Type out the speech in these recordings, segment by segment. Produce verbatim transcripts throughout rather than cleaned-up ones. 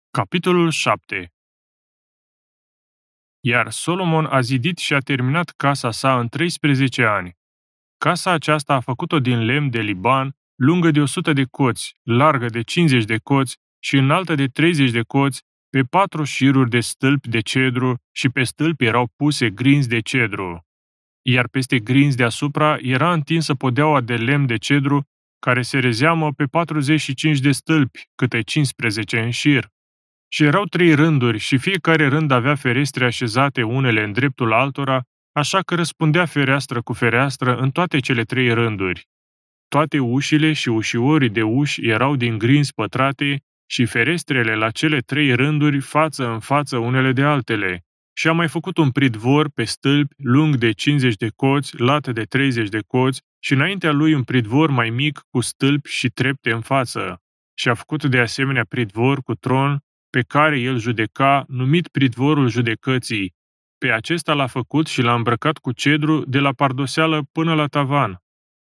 Capitolul șapte. Iar Solomon a zidit și a terminat casa sa în treisprezece ani. Casa aceasta a făcut-o din lemn de Liban, lungă de o sută de coți, largă de cincizeci de coți și înaltă de treizeci de coți, pe patru șiruri de stâlpi de cedru și pe stâlpi erau puse grinzi de cedru. Iar peste grinzi deasupra era întinsă podeaua de lemn de cedru, care se rezeamă pe patruzeci și cinci de stâlpi, câte cincisprezece în șir. Și erau trei rânduri și fiecare rând avea ferestre așezate unele în dreptul altora, așa că răspundea fereastră cu fereastră în toate cele trei rânduri. Toate ușile și ușiorii de uși erau din grinzi pătrate și ferestrele la cele trei rânduri față în față unele de altele. Și a mai făcut un pridvor pe stâlpi lung de cincizeci de coți, lat de treizeci de coți și înaintea lui un pridvor mai mic cu stâlpi și trepte în față. Și a făcut de asemenea pridvor cu tron, pe care el judeca, numit pridvorul judecății. Pe acesta l-a făcut și l-a îmbrăcat cu cedru de la pardoseală până la tavan.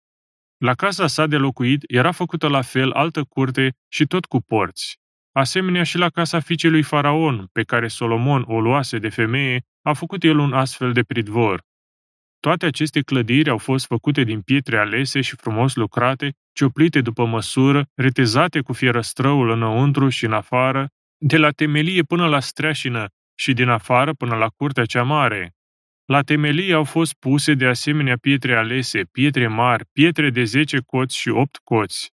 La casa sa de locuit era făcută la fel altă curte și tot cu porți. Asemenea și la casa fiicei lui Faraon, pe care Solomon o luase de femeie, a făcut el un astfel de pridvor. Toate aceste clădiri au fost făcute din pietre alese și frumos lucrate, cioplite după măsură, retezate cu fierăstrăul înăuntru și în afară, de la temelie până la streașină și din afară până la curtea cea mare. La temelie au fost puse de asemenea pietre alese, pietre mari, pietre de zece coți și opt coți.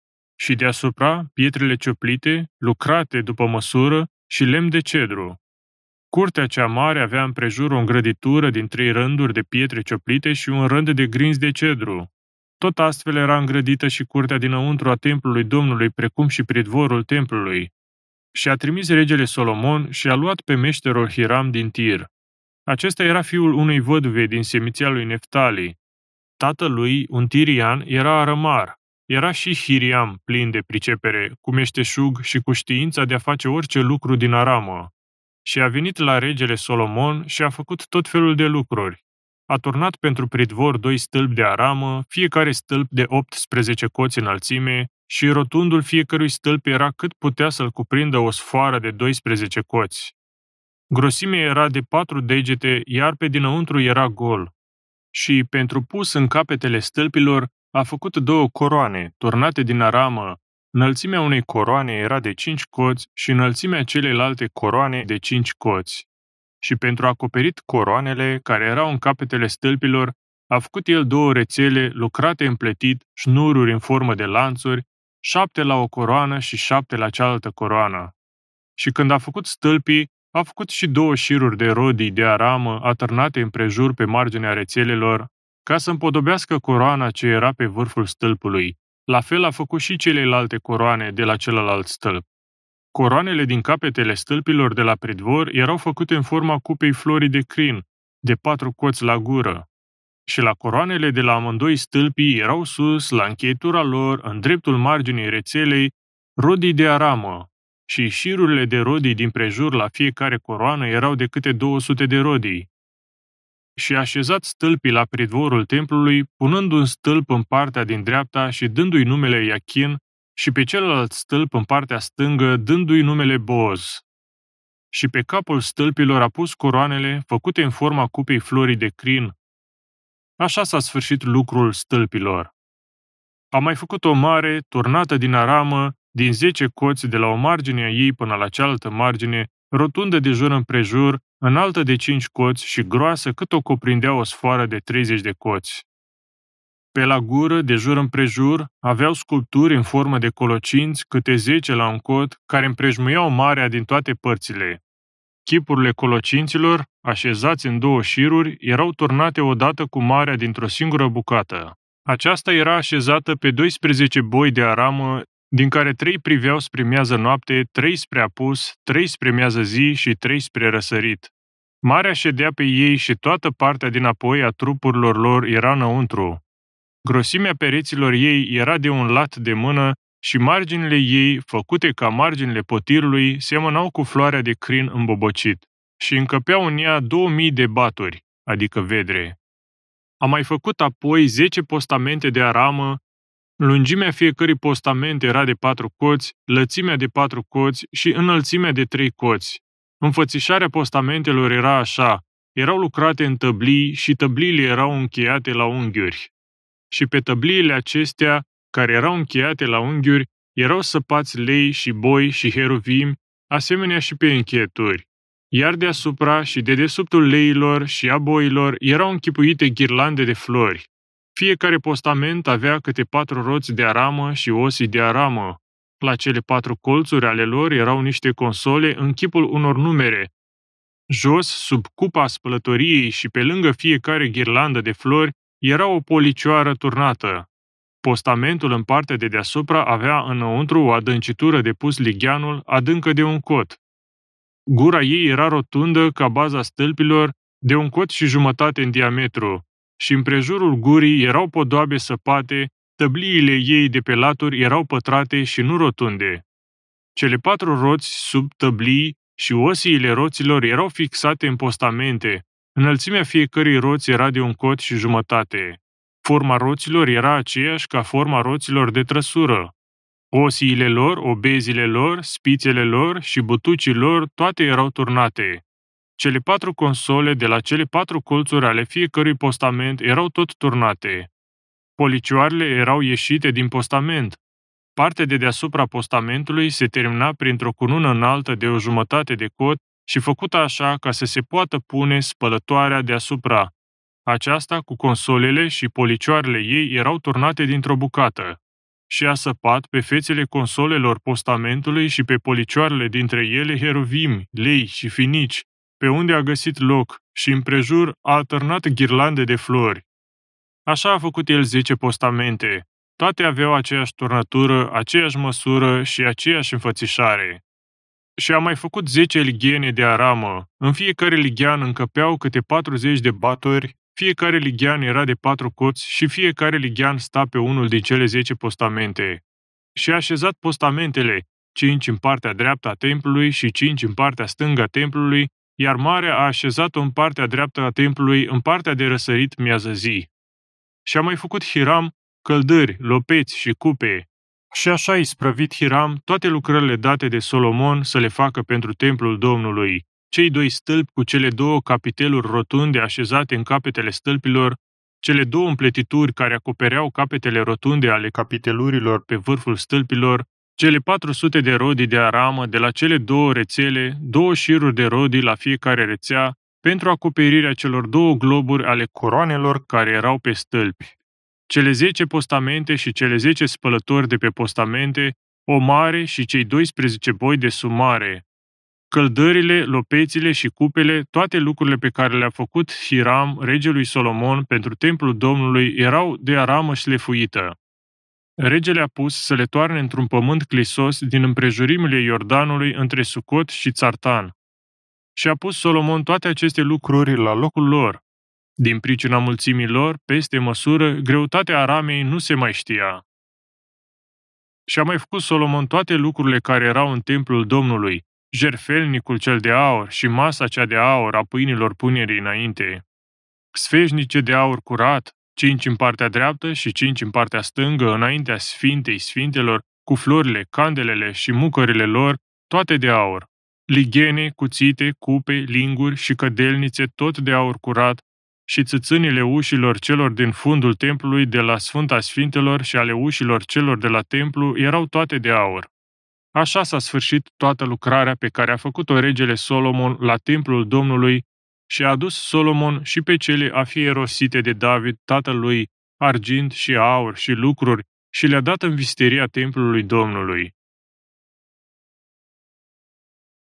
Și deasupra, pietrele cioplite, lucrate după măsură și lemn de cedru. Curtea cea mare avea împrejur o îngrăditură din trei rânduri de pietre cioplite și un rând de grinzi de cedru. Tot astfel era îngrădită și curtea dinăuntru a templului Domnului, precum și pridvorul templului. Și a trimis regele Solomon și a luat pe meșterul Hiram din Tir. Acesta era fiul unei văduve din seminția lui Neftali. Tatălui, un tirian, era arămar. Era și Hiriam plin de pricepere, cu meșteșug și cu știința de a face orice lucru din aramă. Și a venit la regele Solomon și a făcut tot felul de lucruri. A turnat pentru pridvor doi stâlpi de aramă, fiecare stâlp de optsprezece coți înălțime, și rotundul fiecărui stâlp era cât putea să-l cuprindă o sfoară de doisprezece coți. Grosimea era de patru degete, iar pe dinăuntru era gol. Și, pentru pus în capetele stâlpilor, a făcut două coroane, turnate din aramă. Înălțimea unei coroane era de cinci coți și înălțimea celelalte coroane de cinci coți. Și pentru acoperit coroanele, care erau în capetele stâlpilor, a făcut el două rețele lucrate în pletit, șnururi în formă de lanțuri, șapte la o coroană și șapte la cealaltă coroană. Și când a făcut stâlpii, a făcut și două șiruri de rodii de aramă atârnate împrejur pe marginea rețelelor, ca să împodobească coroana ce era pe vârful stâlpului. La fel a făcut și celelalte coroane de la celălalt stâlp. Coroanele din capetele stâlpilor de la pridvor erau făcute în forma cupei florii de crin, de patru coți la gură. Și la coroanele de la amândoi stâlpii erau sus, la încheietura lor, în dreptul marginii rețelei, rodii de aramă, și șirurile de rodii din prejur la fiecare coroană erau de câte două sute de rodii. Și a așezat stâlpii la pridvorul templului, punând un stâlp în partea din dreapta și dându-i numele Iachin, și pe celălalt stâlp în partea stângă, dându-i numele Boaz. Și pe capul stâlpilor a pus coroanele, făcute în forma cupei florii de crin. Așa s-a sfârșit lucrul stâlpilor. A mai făcut o mare, turnată din aramă, din zece coți de la o margine a ei până la cealaltă margine, rotundă de jur împrejur, înaltă de cinci coți și groasă cât o cuprindea o sfoară de treizeci de coți. Pe la gură, de jur împrejur, aveau sculpturi în formă de colocinți, câte zece la un cot, care împrejmuiau marea din toate părțile. Chipurile colocinților, așezați în două șiruri, erau turnate odată cu marea dintr-o singură bucată. Aceasta era așezată pe doisprezece boi de aramă, din care trei priveau spre miază noapte, trei spre apus, trei spre miază zi și trei spre răsărit. Marea ședea pe ei și toată partea din apoi a trupurilor lor era înăuntru. Grosimea pereților ei era de un lat de mână și marginile ei, făcute ca marginile potirului, semănau cu floarea de crin îmbobocit și încăpeau în ea două mii de baturi, adică vedre. A mai făcut apoi zece postamente de aramă, Lungimea fiecărui postament era de patru coți, lățimea de patru coți și înălțimea de trei coți. Înfățișarea postamentelor era așa: erau lucrate în tăblii și tăbliile erau încheiate la unghiuri. Și pe tăbliile acestea, care erau încheiate la unghiuri, erau săpați lei și boi și heruvimi, asemenea și pe încheieturi. Iar deasupra și de dedesubtul leilor și a boilor erau închipuite ghirlande de flori. Fiecare postament avea câte patru roți de aramă și osii de aramă. La cele patru colțuri ale lor erau niște console în chipul unor numere. Jos, sub cupa spălătoriei și pe lângă fiecare ghirlandă de flori, era o policioară turnată. Postamentul în partea de deasupra avea înăuntru o adâncitură de pus ligheanul adâncă de un cot. Gura ei era rotundă ca baza stâlpilor, de un cot și jumătate în diametru, și împrejurul gurii erau podoabe săpate, tăbliile ei de pe laturi erau pătrate și nu rotunde. Cele patru roți sub tăblii și osiile roților erau fixate în postamente. Înălțimea fiecărei roți era de un cot și jumătate. Forma roților era aceeași ca forma roților de trăsură. Osiile lor, obezile lor, spițele lor și butucii lor, toate erau turnate. Cele patru console de la cele patru colțuri ale fiecărui postament erau tot turnate. Policioarele erau ieșite din postament. Partea de deasupra postamentului se termina printr-o cunună înaltă de o jumătate de cot și făcută așa ca să se poată pune spălătoarea deasupra. Aceasta, cu consolele și policioarele ei, erau turnate dintr-o bucată. Și a săpat pe fețele consolelor postamentului și pe policioarele dintre ele heruvimi, lei și finici, pe unde a găsit loc, și împrejur a atârnat ghirlande de flori. Așa a făcut el zece postamente. Toate aveau aceeași turnătură, aceeași măsură și aceeași înfățișare. Și a mai făcut zece ligheane de aramă. În fiecare lighean încăpeau câte patruzeci de baturi, fiecare lighean era de patru coți și fiecare lighean sta pe unul din cele zece postamente. Și a așezat postamentele, cinci în partea dreaptă a templului și cinci în partea stângă a templului, iar marea a așezat-o în partea dreaptă a templului, în partea de răsărit miază zi. Și a mai făcut Hiram căldări, lopeți și cupe. Și așa a isprăvit Hiram toate lucrările date de Solomon să le facă pentru templul Domnului, cei doi stâlpi cu cele două capiteluri rotunde așezate în capetele stâlpilor, cele două împletituri care acopereau capetele rotunde ale capitelurilor pe vârful stâlpilor, cele patru sute de rodii de aramă de la cele două rețele, două șiruri de rodii la fiecare rețea, pentru acoperirea celor două globuri ale coroanelor care erau pe stâlpi. Cele zece postamente și cele zece spălători de pe postamente, o mare și cei doisprezece boi de sumare. Căldările, lopețile și cupele, toate lucrurile pe care le-a făcut Hiram, regelui Solomon, pentru templul Domnului, erau de aramă șlefuită. Regele a pus să le toarne într-un pământ clisos din împrejurimile Iordanului între Sucot și Țartan. Și a pus Solomon toate aceste lucruri la locul lor. Din pricina mulțimii lor, peste măsură, greutatea aramei nu se mai știa. Și a mai făcut Solomon toate lucrurile care erau în templul Domnului, jertfelnicul cel de aur și masa cea de aur a pâinilor punerii înainte, sfeșnice de aur curat, cinci în partea dreaptă și cinci în partea stângă, înaintea Sfintei Sfintelor, cu florile, candelele și mucările lor, toate de aur, lighene, cuțite, cupe, linguri și cădelnițe, tot de aur curat, și țâțânile ușilor celor din fundul templului de la Sfânta Sfintelor și ale ușilor celor de la templu erau toate de aur. Așa s-a sfârșit toată lucrarea pe care a făcut-o regele Solomon la templul Domnului și a adus Solomon și pe cele a fi erosite de David, tatăl lui, argint și aur și lucruri și le-a dat în visteria templului Domnului.